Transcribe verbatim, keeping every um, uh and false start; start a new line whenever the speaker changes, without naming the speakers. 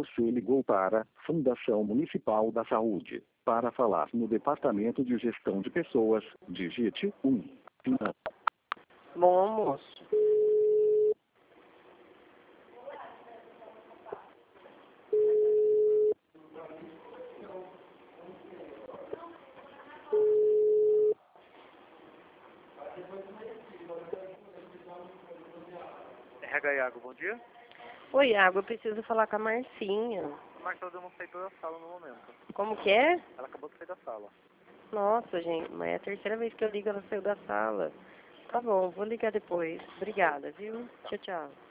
Você ligou para a Fundação Municipal da Saúde. Para falar no Departamento de Gestão de Pessoas, digite um.
Bom almoço.
R H Iago, bom dia.
Oi, Iago, eu preciso falar com a Marcinha.
A Marcela deu uma saída da sala no momento.
Como que é?
Ela acabou de sair da sala.
Nossa, gente, mas é a terceira vez que eu ligo, ela saiu da sala. Tá bom, vou ligar depois. Obrigada, viu? Tchau, tchau.